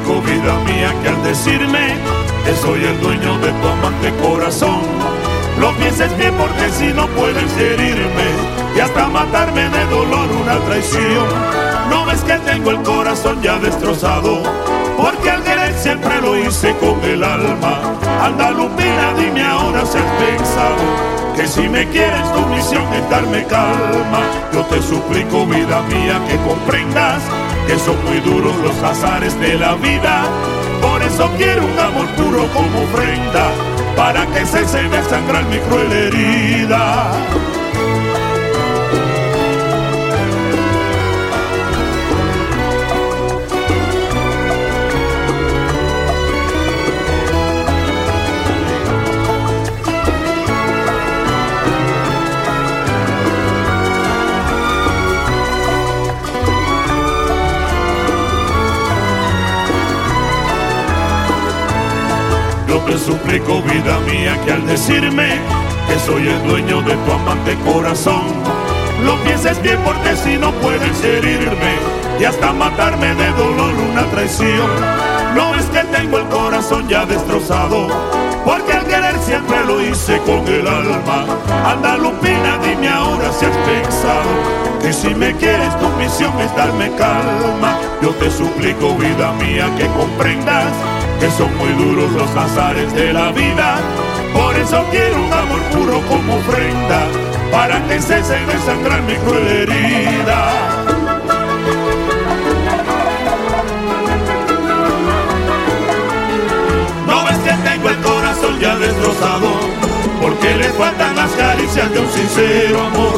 suplico, vida mía, que al decirme que soy el dueño de tu amante corazón, lo pienses bien, porque si no puedes herirme y hasta matarme de dolor una traición. No ves que tengo el corazón ya destrozado, porque al querer siempre lo hice con el alma. Anda, Lupina, dime ahora si has pensado que si me quieres tu misión es darme calma. Yo te suplico, vida mía, que comprendas que son muy duros los azares de la vida. Por eso quiero un amor puro como ofrenda, para que cese de sangrar mi cruel herida. Yo te suplico, vida mía, que al decirme que soy el dueño de tu amante corazón, lo pienses bien, porque si no puedes herirme y hasta matarme de dolor una traición. No es que tengo el corazón ya destrozado, porque al querer siempre lo hice con el alma. Anda, Lupina, dime ahora si has pensado que si me quieres tu misión es darme calma. Yo te suplico, vida mía, que comprendas que son muy duros los azares de la vida. Por eso quiero un amor puro como ofrenda, para que cese de sangrar mi cruel herida. No ves que tengo el corazón ya destrozado, porque le faltan las caricias de un sincero amor.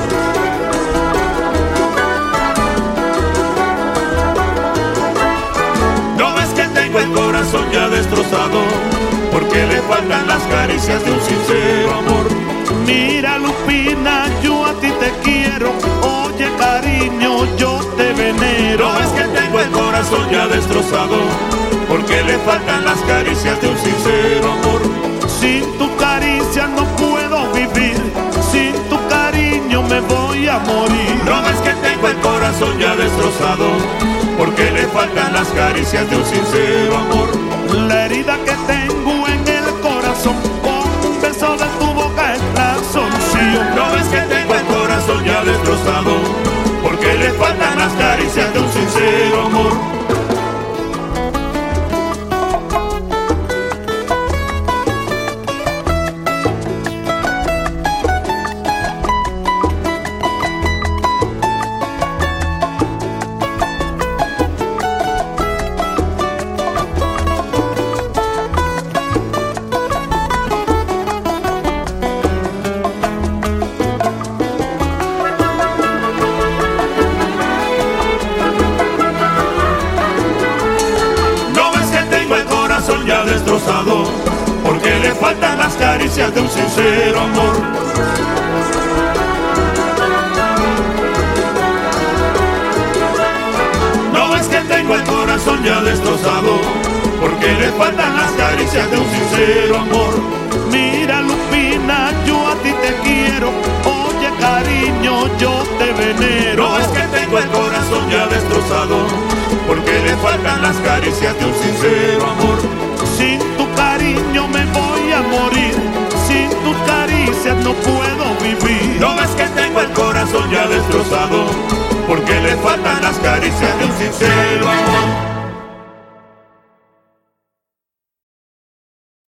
El corazón ya destrozado, porque le faltan las caricias de un sincero amor. Mira, Lupina, yo a ti te quiero, oye, cariño, yo te venero. No es que tengo el corazón ya destrozado, porque le faltan las caricias de un sincero amor. Sin tu caricia no puedo vivir, sin tu cariño me voy a morir. No es que tengo el corazón ya destrozado, porque le faltan las caricias de un sincero amor. La herida que tengo en el corazón, con un beso de tu boca es la solución. No ves que tengo el corazón ya destrozado, porque le faltan las caricias de un sincero amor. Ya destrozado, porque le faltan las caricias de un sincero amor. No ves que tengo el corazón ya destrozado, porque le faltan las caricias de un sincero amor. Mira, Lupina, yo a ti te quiero, oye, cariño, yo te venero. No es que tengo el corazón ya destrozado, porque le faltan las caricias de un sincero amor. Sin tu cariño me voy a morir, sin tus caricias no puedo vivir. No ves que tengo el corazón ya destrozado, porque le faltan las caricias de un sincero amor.